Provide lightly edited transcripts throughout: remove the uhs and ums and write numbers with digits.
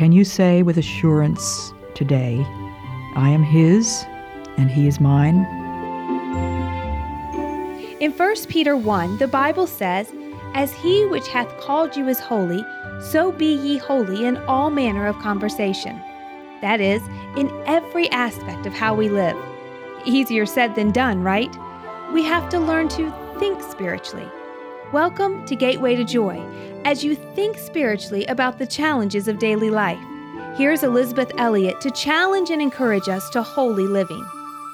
Can you say with assurance today, I am His and He is mine? In 1 Peter 1, the Bible says, "As He which hath called you is holy, so be ye holy in all manner of conversation." That is, in every aspect of how we live. Easier said than done, right? We have to learn to think spiritually. Welcome to Gateway to Joy, as you think spiritually about the challenges of daily life. Here's Elizabeth Elliot to challenge and encourage us to holy living.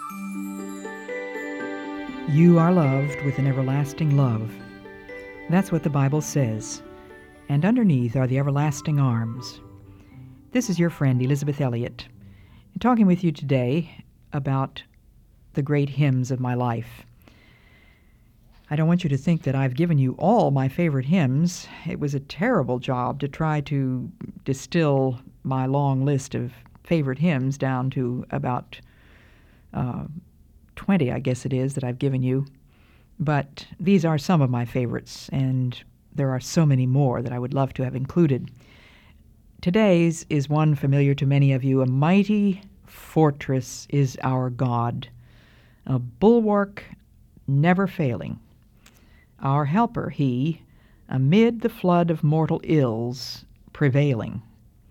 You are loved with an everlasting love. That's what the Bible says. And underneath are the everlasting arms. This is your friend Elizabeth Elliot, talking with you today about the great hymns of my life. I don't want you to think that I've given you all my favorite hymns. It was a terrible job to try to distill my long list of favorite hymns down to about 20, I guess it is, that I've given you. But these are some of my favorites, and there are so many more that I would love to have included. Today's is one familiar to many of you. A mighty fortress is our God, a bulwark never failing. Our helper, He, amid the flood of mortal ills, prevailing.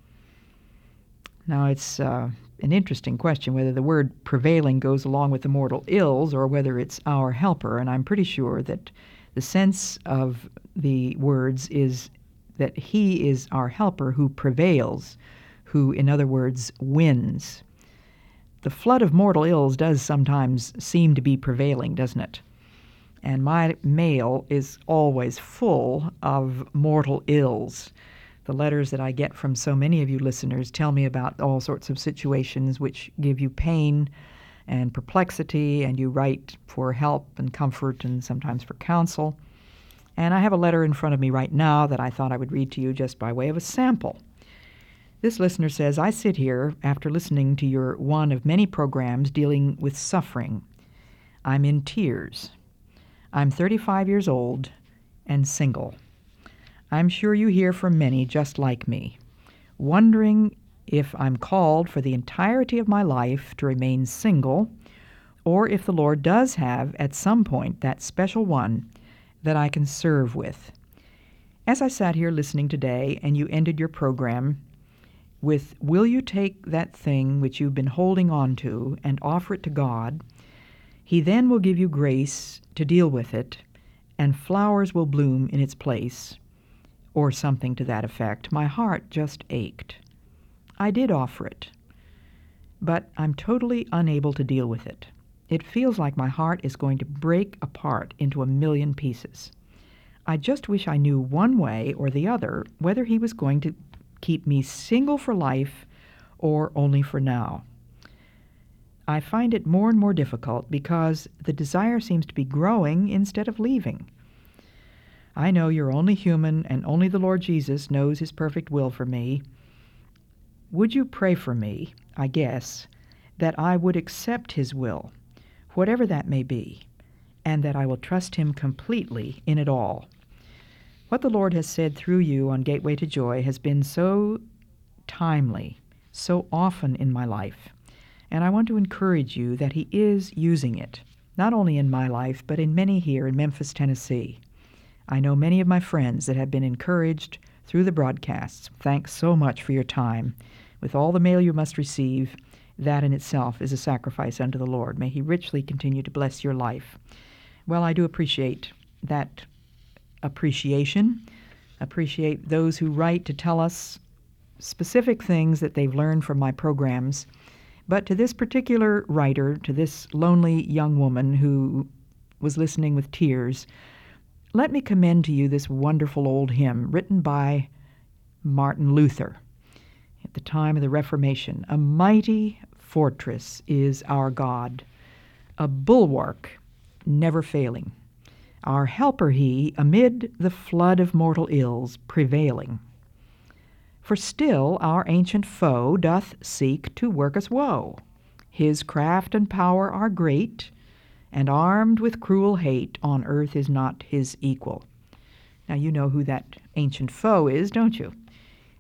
Now, it's an interesting question whether the word prevailing goes along with the mortal ills or whether it's our helper, and I'm pretty sure that the sense of the words is that He is our helper who prevails, who, in other words, wins. The flood of mortal ills does sometimes seem to be prevailing, doesn't it? And my mail is always full of mortal ills. The letters that I get from so many of you listeners tell me about all sorts of situations which give you pain and perplexity, and you write for help and comfort and sometimes for counsel. And I have a letter in front of me right now that I thought I would read to you just by way of a sample. This listener says, "I sit here after listening to your one of many programs dealing with suffering. I'm in tears. I'm 35 years old and single. I'm sure you hear from many just like me, wondering if I'm called for the entirety of my life to remain single, or if the Lord does have at some point that special one that I can serve with. As I sat here listening today and you ended your program with, 'Will you take that thing which you've been holding on to and offer it to God? He then will give you grace to deal with it, and flowers will bloom in its place,' or something to that effect, my heart just ached. I did offer it, but I'm totally unable to deal with it. It feels like my heart is going to break apart into a million pieces. I just wish I knew one way or the other whether He was going to keep me single for life or only for now. I find it more and more difficult because the desire seems to be growing instead of leaving. I know you're only human and only the Lord Jesus knows His perfect will for me. Would you pray for me, I guess, that I would accept His will, whatever that may be, and that I will trust Him completely in it all. What the Lord has said through you on Gateway to Joy has been so timely, so often in my life. And I want to encourage you that He is using it, not only in my life, but in many here in Memphis, Tennessee. I know many of my friends that have been encouraged through the broadcasts. Thanks so much for your time. With all the mail you must receive, that in itself is a sacrifice unto the Lord. May He richly continue to bless your life. Well, I do appreciate that appreciation. Appreciate those who write to tell us specific things that they've learned from my programs. But to this particular writer, to this lonely young woman who was listening with tears, let me commend to you this wonderful old hymn written by Martin Luther at the time of the Reformation. A mighty fortress is our God, a bulwark never failing. Our helper He, amid the flood of mortal ills, prevailing. For still our ancient foe doth seek to work us woe. His craft and power are great, and armed with cruel hate on earth is not His equal." Now you know who that ancient foe is, don't you?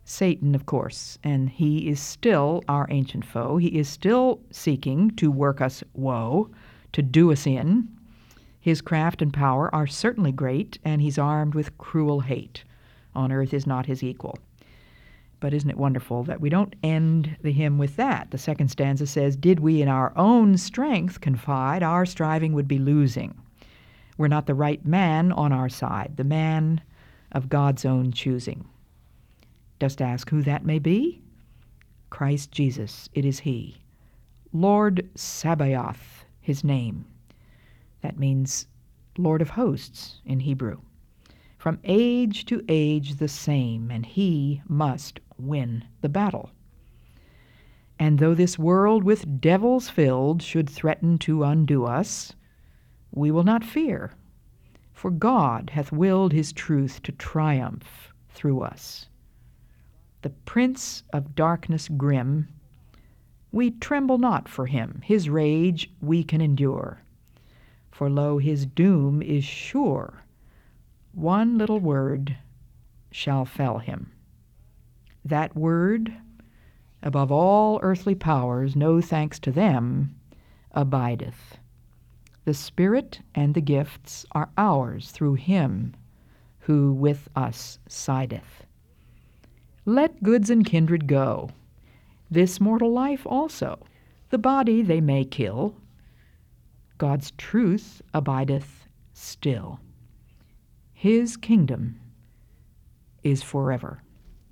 Satan, of course, and he is still our ancient foe. He is still seeking to work us woe, to do us in. His craft and power are certainly great, and he's armed with cruel hate. On earth is not his equal. But isn't it wonderful that we don't end the hymn with that? The second stanza says, "Did we in our own strength confide, our striving would be losing. We're not the right man on our side, the man of God's own choosing." Just ask who that may be? Christ Jesus, it is he. Lord Sabaoth, his name. That means Lord of hosts in Hebrew. From age to age the same, and he must win the battle. And though this world with devils filled should threaten to undo us, we will not fear, for God hath willed his truth to triumph through us. The prince of darkness grim, we tremble not for him, his rage we can endure. For lo, his doom is sure, one little word shall fell him. That word, above all earthly powers, no thanks to them, abideth. The Spirit and the gifts are ours through him who with us sideth. Let goods and kindred go, this mortal life also. The body they may kill, God's truth abideth still. His kingdom is forever.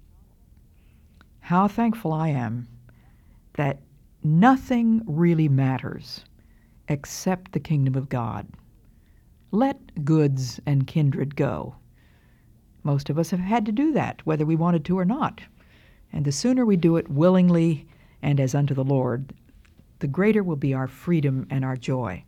How thankful I am that nothing really matters except the kingdom of God. Let goods and kindred go. Most of us have had to do that, whether we wanted to or not. And the sooner we do it willingly and as unto the Lord, the greater will be our freedom and our joy.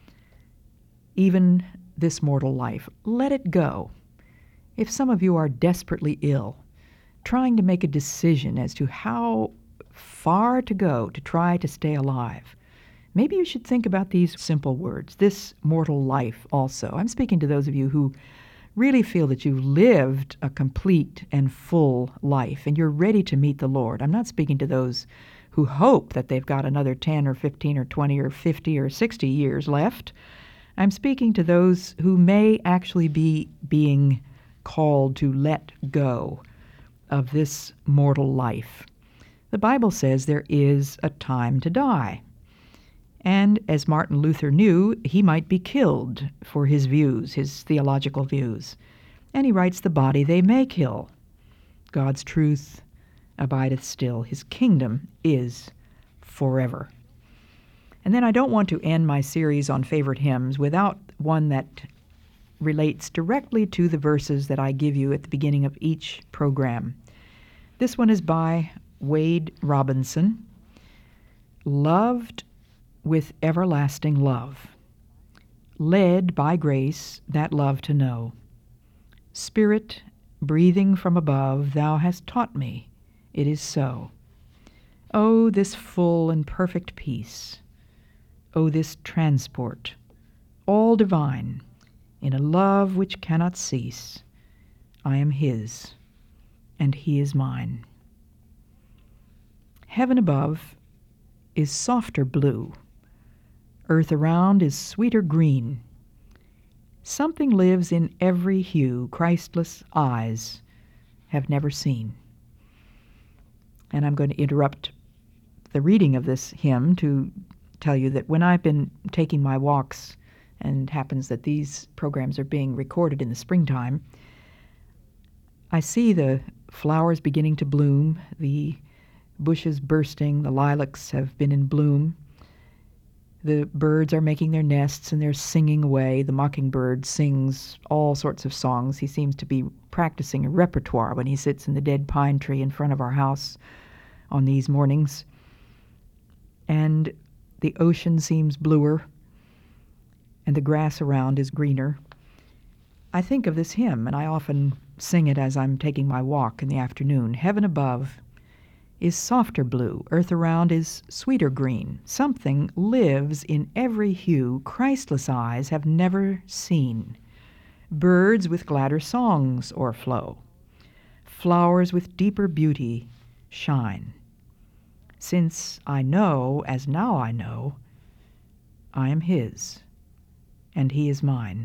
Even this mortal life, let it go. If some of you are desperately ill, trying to make a decision as to how far to go to try to stay alive, maybe you should think about these simple words, this mortal life also. I'm speaking to those of you who really feel that you've lived a complete and full life and you're ready to meet the Lord. I'm not speaking to those who hope that they've got another 10 or 15 or 20 or 50 or 60 years left. I'm speaking to those who may actually be being called to let go of this mortal life. The Bible says there is a time to die. And as Martin Luther knew, he might be killed for his views, his theological views. And he writes, the body they may kill. God's truth abideth still. His kingdom is forever. And then I don't want to end my series on favorite hymns without one that relates directly to the verses that I give you at the beginning of each program. This one is by Wade Robinson. Loved with everlasting love, led by grace that love to know. Spirit, breathing from above, thou hast taught me, it is so. Oh, this full and perfect peace, oh, this transport, all divine, in a love which cannot cease. I am his, and he is mine. Heaven above is softer blue, earth around is sweeter green. Something lives in every hue Christless eyes have never seen. And I'm going to interrupt the reading of this hymn to tell you that when I've been taking my walks, and it happens that these programs are being recorded in the springtime, I see the flowers beginning to bloom, the bushes bursting, the lilacs have been in bloom. The birds are making their nests and they're singing away. The mockingbird sings all sorts of songs. He seems to be practicing a repertoire when he sits in the dead pine tree in front of our house on these mornings. And the ocean seems bluer and the grass around is greener. I think of this hymn, and I often sing it as I'm taking my walk in the afternoon. Heaven above is softer blue, earth around is sweeter green. Something lives in every hue Christless eyes have never seen. Birds with gladder songs o'erflow. flowers with deeper beauty shine. Since I know, as now I know, I am his, and he is mine.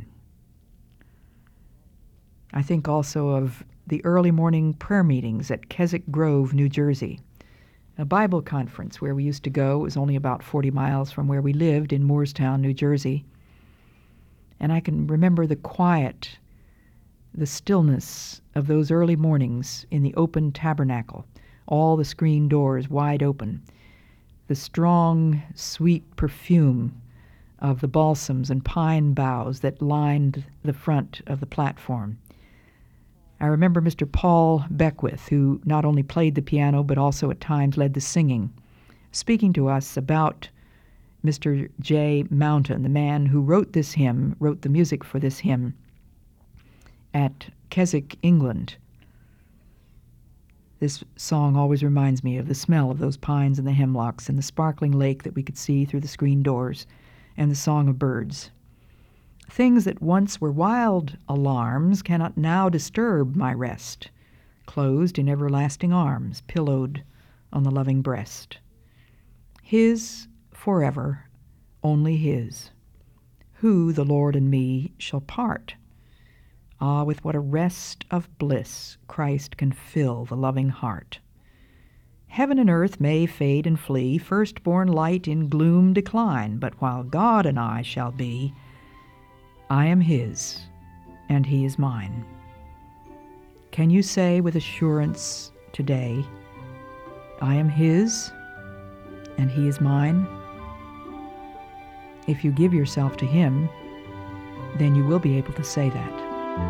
I think also of the early morning prayer meetings at Keswick Grove, New Jersey, a Bible conference where we used to go. It was only about 40 miles from where we lived in Moorestown, New Jersey. And I can remember the quiet, the stillness of those early mornings in the open tabernacle, all the screen doors wide open, the strong, sweet perfume of the balsams and pine boughs that lined the front of the platform. I remember Mr. Paul Beckwith, who not only played the piano but also at times led the singing, speaking to us about Mr. J. Mountain, the man who wrote this hymn, wrote the music for this hymn at Keswick, England. This song always reminds me of the smell of those pines and the hemlocks and the sparkling lake that we could see through the screen doors and the song of birds. Things that once were wild alarms cannot now disturb my rest, closed in everlasting arms, pillowed on the loving breast. His forever, only his. Who the Lord and me shall part? Ah, with what a rest of bliss Christ can fill the loving heart. Heaven and earth may fade and flee, firstborn light in gloom decline, but while God and I shall be, I am his, and he is mine. Can you say with assurance today, I am his, and he is mine? If you give yourself to him, then you will be able to say that.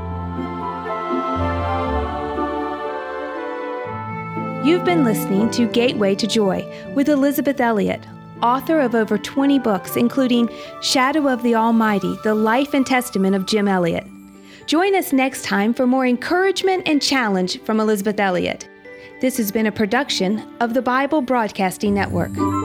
You've been listening to Gateway to Joy with Elizabeth Elliot, author of over 20 books, including Shadow of the Almighty, The Life and Testament of Jim Elliot. Join us next time for more encouragement and challenge from Elizabeth Elliot. This has been a production of the Bible Broadcasting Network.